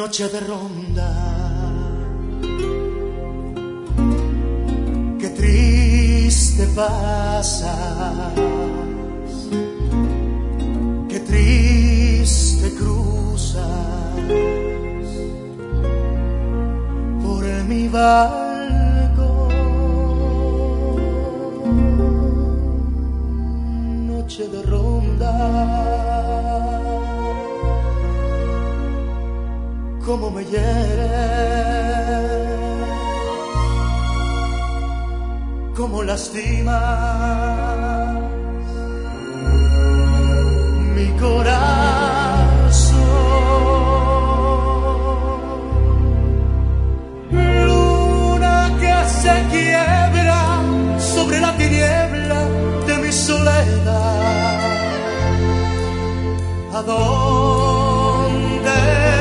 noche de ronda, qué triste pasas, qué triste cruzas por mi balcón, noche de ronda. Cómo me hieres, cómo lastimas mi corazón. Luna que se quiebra sobre la tiniebla de mi soledad. ¿A dónde?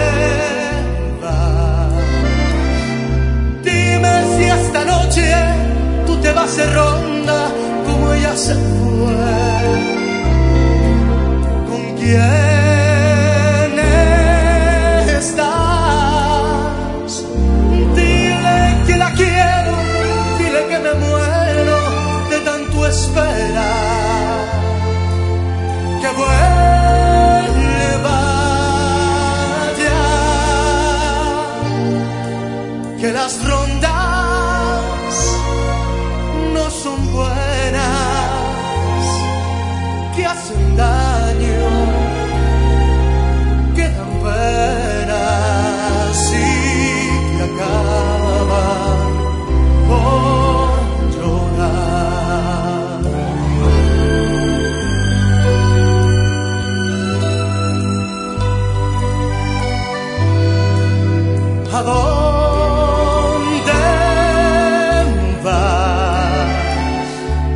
Esta noche tú te vas de ronda como ella se fue. ¿Con quién estás? Dile que la quiero, dile que me muero de tanto esperar. Que vuelva ya, que las rondas no son buenas, que hacen daño, que dan penas y que acaban por llorar. ¿A dónde vas?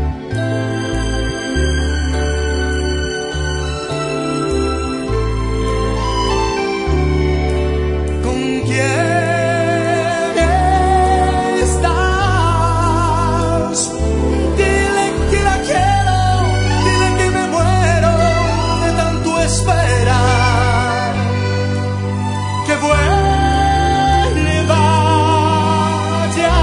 ¿Con quién estás? Dile que la quiero, dile que me muero de tanto esperar. Que vuelva ya,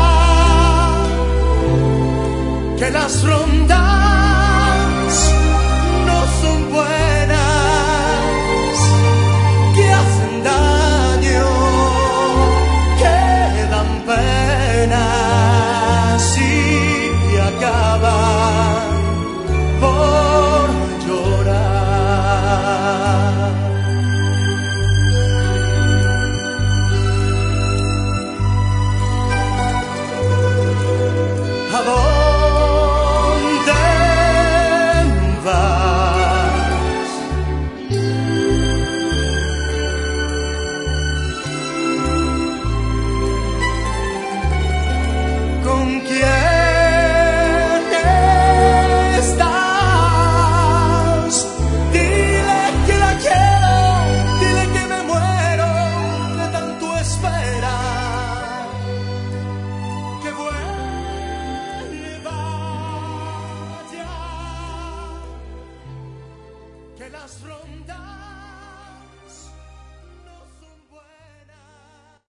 que las rondas no son buenas, que hacen daño, que dan penas y que acaban por llorar. ¿A dónde vas? ¿Con quién estás? Dile que la quiero, dile que me muero de tanto esperar. Que vuelva ya, que las rondas